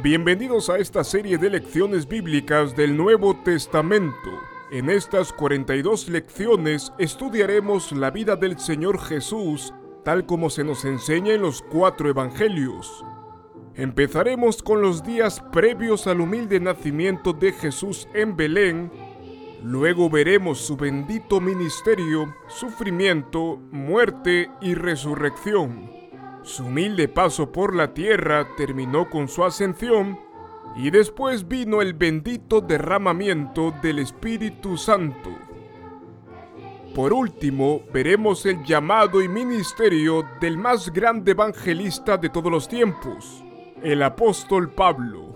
Bienvenidos a esta serie de lecciones bíblicas del Nuevo Testamento. En estas 42 lecciones estudiaremos la vida del Señor Jesús, tal como se nos enseña en los 4 evangelios. Empezaremos con los días previos al humilde nacimiento de Jesús en Belén. Luego veremos su bendito ministerio, sufrimiento, muerte y resurrección. Su humilde paso por la tierra terminó con su ascensión y después vino el bendito derramamiento del Espíritu Santo. Por último, veremos el llamado y ministerio del más grande evangelista de todos los tiempos, el apóstol Pablo.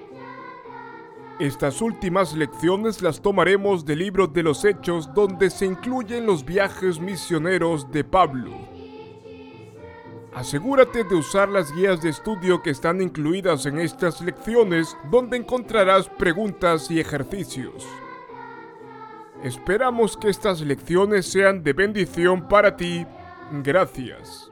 Estas últimas lecciones las tomaremos del libro de los Hechos, donde se incluyen los viajes misioneros de Pablo. Asegúrate de usar las guías de estudio que están incluidas en estas lecciones, donde encontrarás preguntas y ejercicios. Esperamos que estas lecciones sean de bendición para ti. Gracias.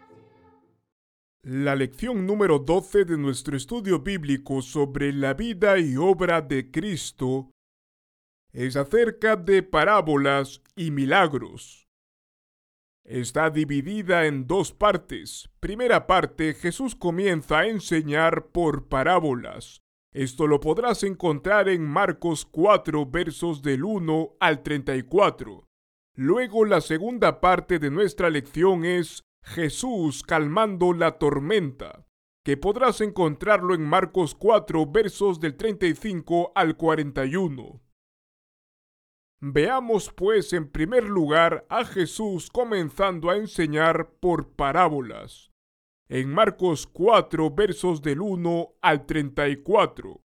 La lección número 12 de nuestro estudio bíblico sobre la vida y obra de Cristo es acerca de parábolas y milagros. Está dividida en 2 partes. Primera parte, Jesús comienza a enseñar por parábolas. Esto lo podrás encontrar en Marcos 4, versos del 1 al 34. Luego, la segunda parte de nuestra lección es Jesús calmando la tormenta, que podrás encontrarlo en Marcos 4, versos del 35 al 41. Veamos pues en primer lugar a Jesús comenzando a enseñar por parábolas. En Marcos 4, versos del 1 al 34.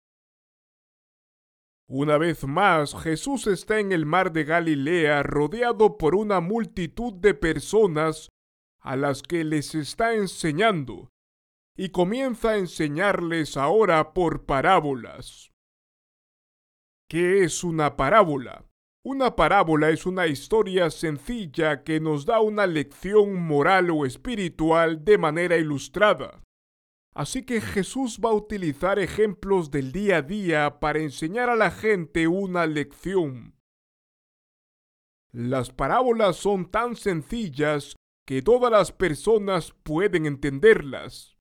Una vez más, Jesús está en el mar de Galilea rodeado por una multitud de personas a las que les está enseñando, y comienza a enseñarles ahora por parábolas. ¿Qué es una parábola? Una parábola es una historia sencilla que nos da una lección moral o espiritual de manera ilustrada. Así que Jesús va a utilizar ejemplos del día a día para enseñar a la gente una lección. Las parábolas son tan sencillas que todas las personas pueden entenderlas.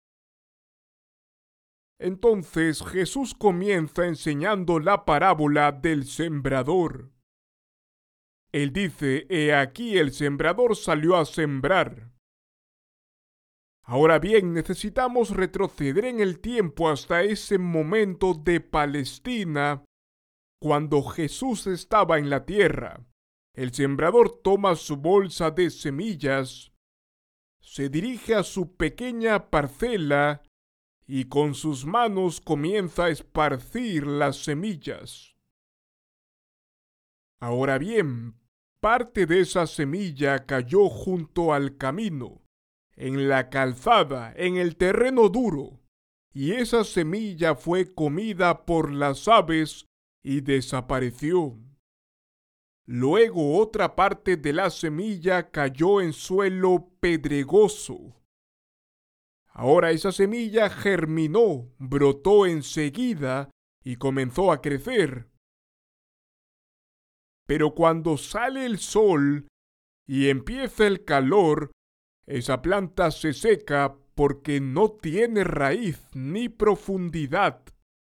Entonces Jesús comienza enseñando la parábola del sembrador. Él dice: «He aquí el sembrador salió a sembrar». Ahora bien, necesitamos retroceder en el tiempo hasta ese momento de Palestina, cuando Jesús estaba en la tierra. El sembrador toma su bolsa de semillas, se dirige a su pequeña parcela y con sus manos comienza a esparcir las semillas. Ahora bien, parte de esa semilla cayó junto al camino, en la calzada, en el terreno duro, y esa semilla fue comida por las aves y desapareció. Luego otra parte de la semilla cayó en suelo pedregoso. Ahora esa semilla germinó, brotó enseguida y comenzó a crecer. Pero cuando sale el sol y empieza el calor, esa planta se seca porque no tiene raíz ni profundidad.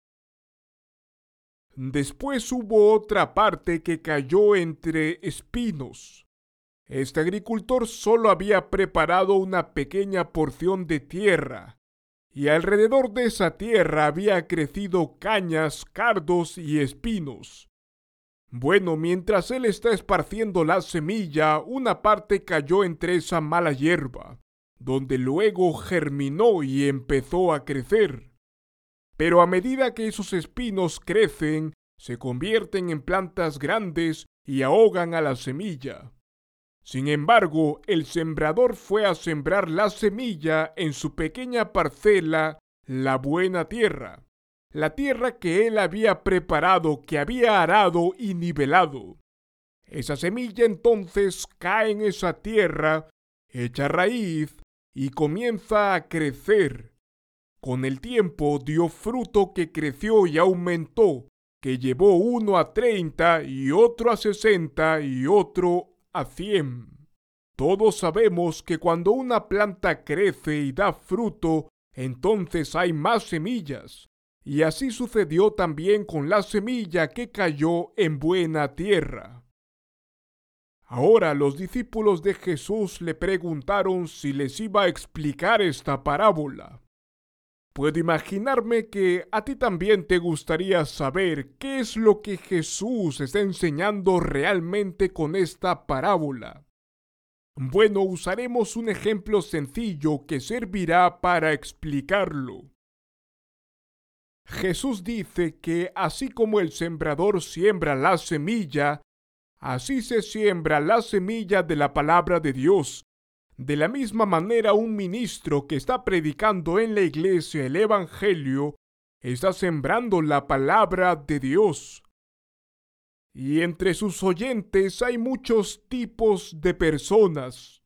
Después hubo otra parte que cayó entre espinos. Este agricultor solo había preparado una pequeña porción de tierra, y alrededor de esa tierra había crecido cañas, cardos y espinos. Bueno, mientras él está esparciendo la semilla, una parte cayó entre esa mala hierba, donde luego germinó y empezó a crecer. Pero a medida que esos espinos crecen, se convierten en plantas grandes y ahogan a la semilla. Sin embargo, el sembrador fue a sembrar la semilla en su pequeña parcela, la buena tierra. La tierra que él había preparado, que había arado y nivelado. Esa semilla entonces cae en esa tierra, echa raíz y comienza a crecer. Con el tiempo dio fruto que creció y aumentó, que llevó uno a 30 y otro a 60 y otro a 100. Todos sabemos que cuando una planta crece y da fruto, entonces hay más semillas. Y así sucedió también con la semilla que cayó en buena tierra. Ahora los discípulos de Jesús le preguntaron si les iba a explicar esta parábola. Puedo imaginarme que a ti también te gustaría saber qué es lo que Jesús está enseñando realmente con esta parábola. Bueno, usaremos un ejemplo sencillo que servirá para explicarlo. Jesús dice que así como el sembrador siembra la semilla, así se siembra la semilla de la palabra de Dios. De la misma manera, un ministro que está predicando en la iglesia el Evangelio está sembrando la palabra de Dios. Y entre sus oyentes hay muchos tipos de personas.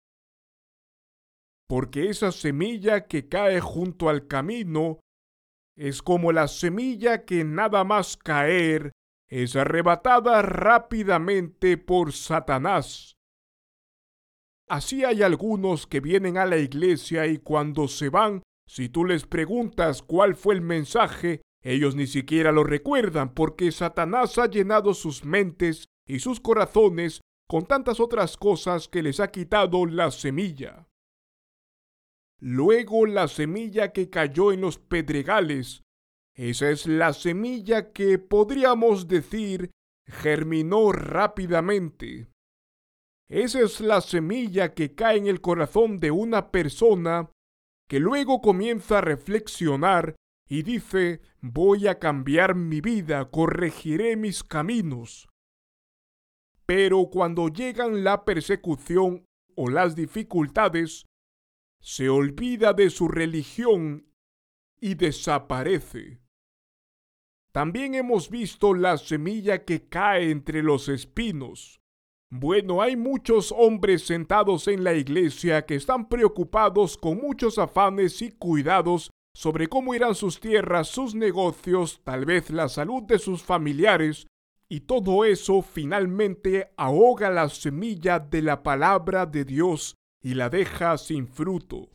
Porque esa semilla que cae junto al camino es como la semilla que nada más caer es arrebatada rápidamente por Satanás. Así hay algunos que vienen a la iglesia y cuando se van, si tú les preguntas cuál fue el mensaje, ellos ni siquiera lo recuerdan porque Satanás ha llenado sus mentes y sus corazones con tantas otras cosas que les ha quitado la semilla. Luego la semilla que cayó en los pedregales, esa es la semilla que podríamos decir germinó rápidamente. Esa es la semilla que cae en el corazón de una persona que luego comienza a reflexionar y dice, voy a cambiar mi vida, corregiré mis caminos. Pero cuando llegan la persecución o las dificultades, se olvida de su religión y desaparece. También hemos visto la semilla que cae entre los espinos. Bueno, hay muchos hombres sentados en la iglesia que están preocupados con muchos afanes y cuidados sobre cómo irán sus tierras, sus negocios, tal vez la salud de sus familiares, y todo eso finalmente ahoga la semilla de la palabra de Dios y la deja sin fruto.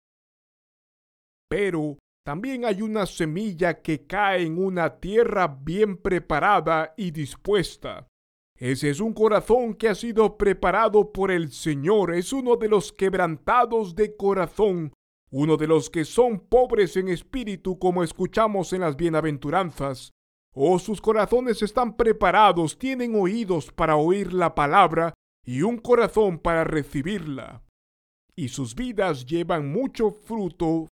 Pero también hay una semilla que cae en una tierra bien preparada y dispuesta. Ese es un corazón que ha sido preparado por el Señor, es uno de los quebrantados de corazón, uno de los que son pobres en espíritu, como escuchamos en las bienaventuranzas. Oh, sus corazones están preparados, tienen oídos para oír la palabra y un corazón para recibirla. Y sus vidas llevan mucho fruto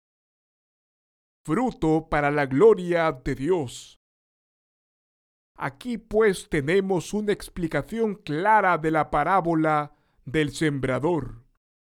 para la gloria de Dios. Aquí pues tenemos una explicación clara de la parábola del sembrador.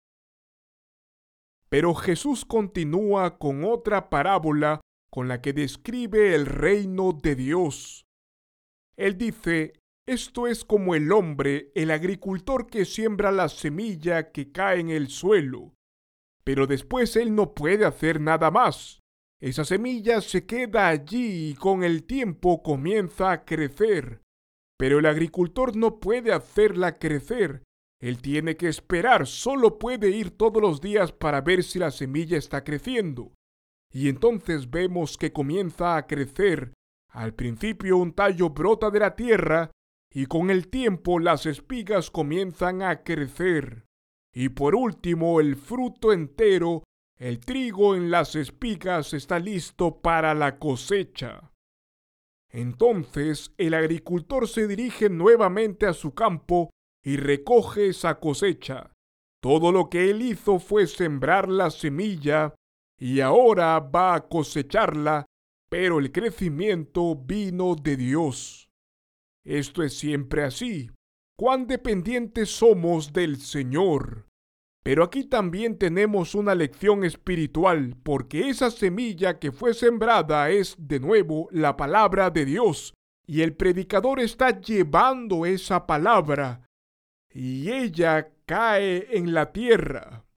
Pero Jesús continúa con otra parábola con la que describe el reino de Dios. Él dice, esto es como el hombre, el agricultor que siembra la semilla que cae en el suelo, pero después él no puede hacer nada más. Esa semilla se queda allí y con el tiempo comienza a crecer. Pero el agricultor no puede hacerla crecer. Él tiene que esperar, solo puede ir todos los días para ver si la semilla está creciendo. Y entonces vemos que comienza a crecer. Al principio un tallo brota de la tierra y con el tiempo las espigas comienzan a crecer. Y por último el fruto entero, el trigo en las espigas, está listo para la cosecha. Entonces el agricultor se dirige nuevamente a su campo y recoge esa cosecha. Todo lo que él hizo fue sembrar la semilla y ahora va a cosecharla, pero el crecimiento vino de Dios. Esto es siempre así. Cuán dependientes somos del Señor. Pero aquí también tenemos una lección espiritual, porque esa semilla que fue sembrada es, de nuevo, la palabra de Dios, y el predicador está llevando esa palabra, y ella cae en la tierra.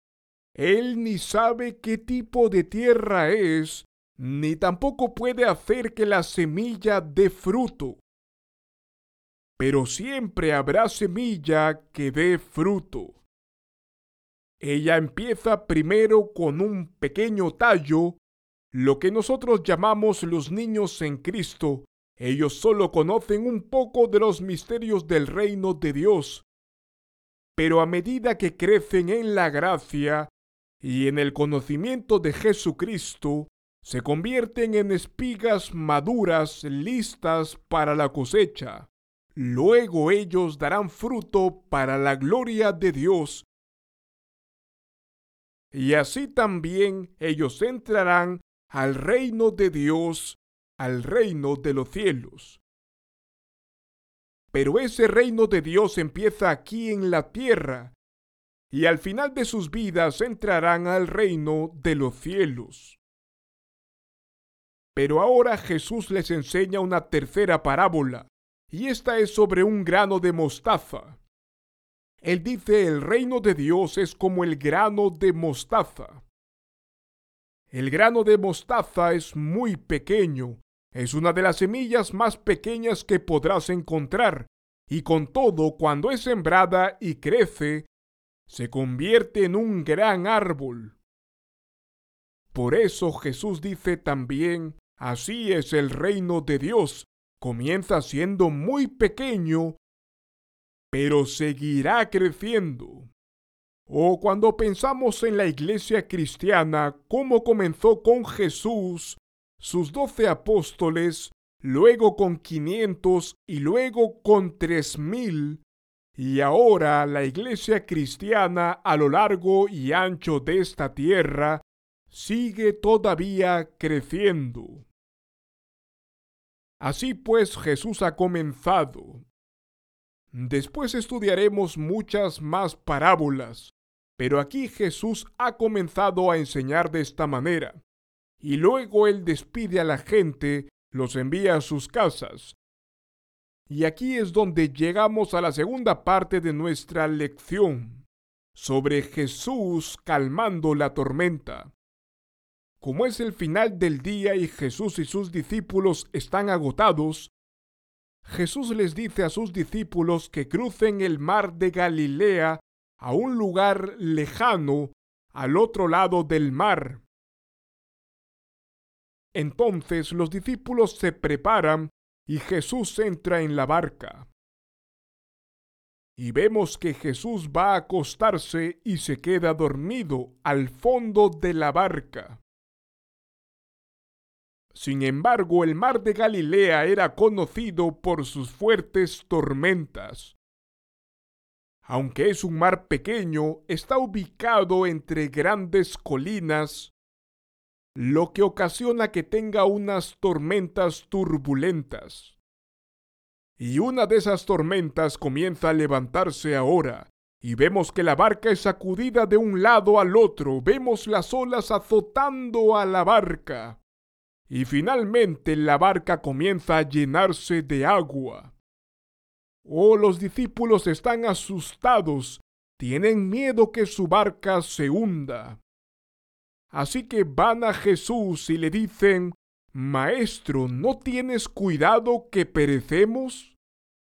Él ni sabe qué tipo de tierra es, ni tampoco puede hacer que la semilla dé fruto. Pero siempre habrá semilla que dé fruto. Ella empieza primero con un pequeño tallo, lo que nosotros llamamos los niños en Cristo. Ellos solo conocen un poco de los misterios del reino de Dios, pero a medida que crecen en la gracia y en el conocimiento de Jesucristo, se convierten en espigas maduras listas para la cosecha. Luego ellos darán fruto para la gloria de Dios. Y así también ellos entrarán al reino de Dios, al reino de los cielos. Pero ese reino de Dios empieza aquí en la tierra, y al final de sus vidas entrarán al reino de los cielos. Pero ahora Jesús les enseña una tercera parábola, y esta es sobre un grano de mostaza. Él dice: el reino de Dios es como el grano de mostaza. El grano de mostaza es muy pequeño, es una de las semillas más pequeñas que podrás encontrar, y con todo, cuando es sembrada y crece, se convierte en un gran árbol. Por eso Jesús dice también: así es el reino de Dios, comienza siendo muy pequeño, pero seguirá creciendo. O cuando pensamos en la iglesia cristiana, cómo comenzó con Jesús, sus 12 apóstoles, luego con 500 y luego con 3000, y ahora la iglesia cristiana a lo largo y ancho de esta tierra sigue todavía creciendo. Así pues, Jesús ha comenzado. Después estudiaremos muchas más parábolas, pero aquí Jesús ha comenzado a enseñar de esta manera, y luego Él despide a la gente, los envía a sus casas. Y aquí es donde llegamos a la segunda parte de nuestra lección, sobre Jesús calmando la tormenta. Como es el final del día y Jesús y sus discípulos están agotados, Jesús les dice a sus discípulos que crucen el mar de Galilea a un lugar lejano al otro lado del mar. Entonces los discípulos se preparan y Jesús entra en la barca. Y vemos que Jesús va a acostarse y se queda dormido al fondo de la barca. Sin embargo, el mar de Galilea era conocido por sus fuertes tormentas. Aunque es un mar pequeño, está ubicado entre grandes colinas, lo que ocasiona que tenga unas tormentas turbulentas. Y una de esas tormentas comienza a levantarse ahora, y vemos que la barca es sacudida de un lado al otro, vemos las olas azotando a la barca. Y finalmente la barca comienza a llenarse de agua. Oh, los discípulos están asustados, tienen miedo que su barca se hunda. Así que van a Jesús y le dicen: Maestro, ¿no tienes cuidado que perecemos?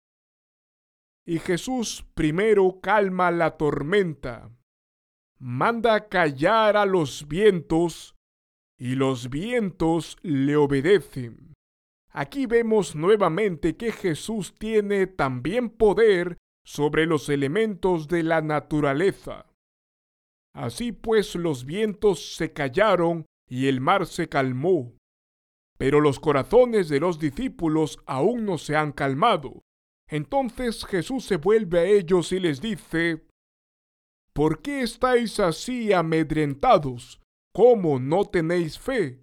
Y Jesús primero calma la tormenta, manda callar a los vientos, y los vientos le obedecen. Aquí vemos nuevamente que Jesús tiene también poder sobre los elementos de la naturaleza. Así pues los vientos se callaron y el mar se calmó. Pero los corazones de los discípulos aún no se han calmado. Entonces Jesús se vuelve a ellos y les dice: ¿Por qué estáis así amedrentados? ¿Cómo no tenéis fe?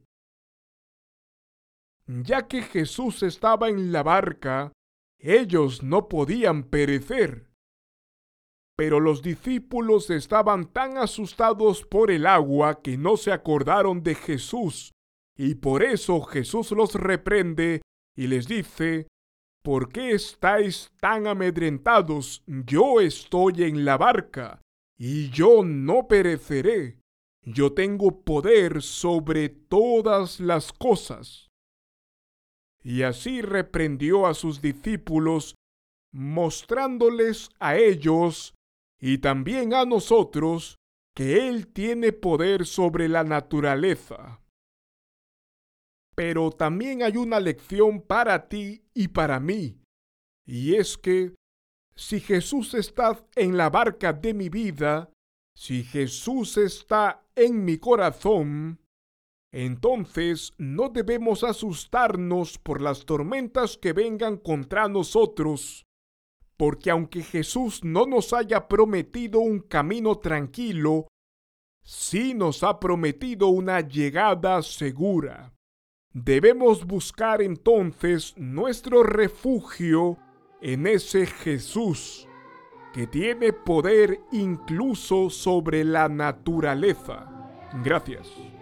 Ya que Jesús estaba en la barca, ellos no podían perecer. Pero los discípulos estaban tan asustados por el agua que no se acordaron de Jesús, y por eso Jesús los reprende y les dice: ¿Por qué estáis tan amedrentados? Yo estoy en la barca, y yo no pereceré. Yo tengo poder sobre todas las cosas. Y así reprendió a sus discípulos, mostrándoles a ellos y también a nosotros que Él tiene poder sobre la naturaleza. Pero también hay una lección para ti y para mí, y es que si Jesús está en la barca de mi vida, si Jesús está en mi corazón, entonces no debemos asustarnos por las tormentas que vengan contra nosotros, porque aunque Jesús no nos haya prometido un camino tranquilo, sí nos ha prometido una llegada segura. Debemos buscar entonces nuestro refugio en ese Jesús, que tiene poder incluso sobre la naturaleza. Gracias.